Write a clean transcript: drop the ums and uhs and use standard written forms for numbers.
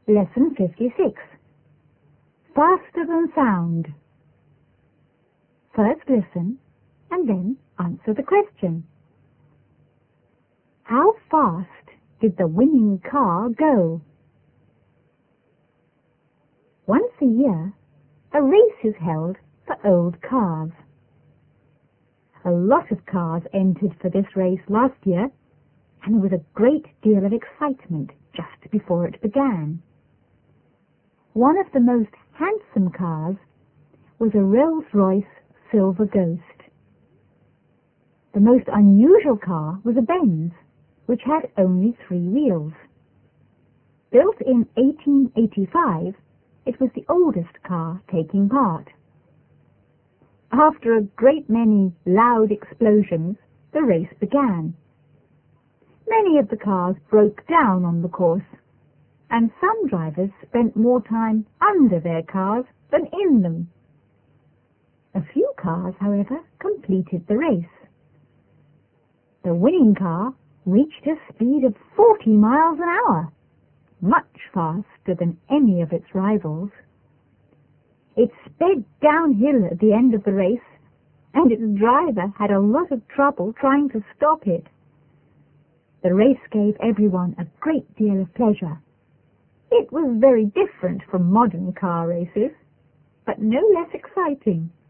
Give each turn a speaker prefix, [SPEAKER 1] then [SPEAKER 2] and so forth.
[SPEAKER 1] Lesson 56. Faster than sound. First listen and then answer the question. How fast did the winning car go? Once a year, a race is held for old cars. A lot of cars entered for this race last year, and there was a great deal of excitement just before it began. One of the most handsome cars was a Rolls-Royce Silver Ghost. The most unusual car was a Benz, which had only 3 wheels. Built in 1885, it was the oldest car taking part. After a great many loud explosions, the race began. Many of the cars broke down on the course, and some drivers spent more time under their cars than in them. A few cars, however, completed the race. The winning car reached a speed of 40 miles an hour, much faster than any of its rivals. It sped downhill at the end of the race, and its driver had a lot of trouble trying to stop it. The race gave everyone a great deal of pleasure. It was very different from modern car races, but no less exciting.